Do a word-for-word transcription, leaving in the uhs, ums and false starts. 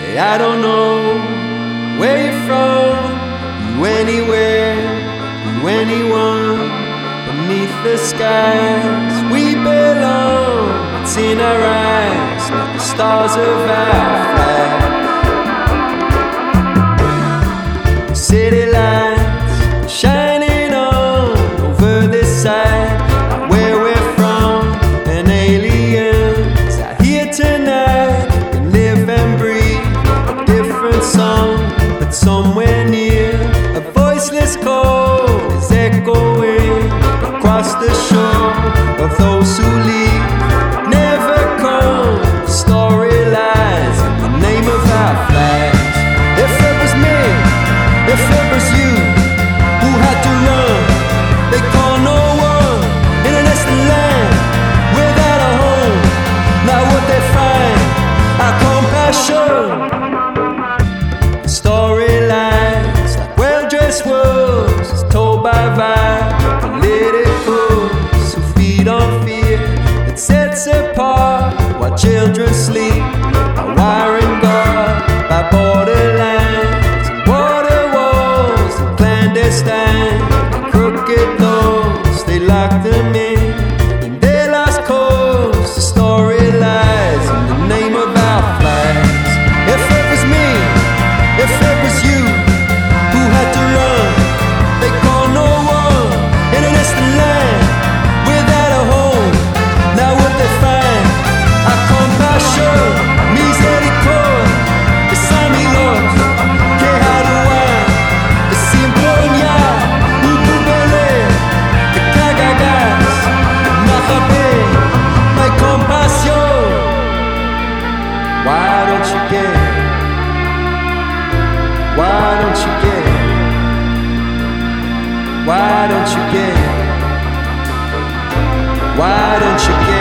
Hey, I don't know where you're from, you anywhere, you anyone. Beneath the skies we belong. It's in our eyes, not the stars of our flag. The city lights shining on over this side, not where we're from. And aliens out here tonight can live and breathe a different song, but somewhere near a voiceless call is echoing across the shore of those who leave but never come. The story lies in the name of our flags. If it was me, if it was you who had to run, they call no one in a distant land without a home. Now would they find our compassion? The story lies like well-dressed wolves, is told by violent politicals who feed on fear that sets apart while children sleep, by wiring guard, by borderlines and border walls and clandestine and crooked laws. They locked them in and they lost cause. The story lies in the name of our flags. If it was me, if it was you who had to run, they call no one in a distant land without a home. Now would they find our compassion? Misericordia, besamilos, que haruan, que simponya, upubele, que cagagas, mahabe, my compassion. Why don't you get it? Why don't you get it? Why don't you get it? Why don't you get it?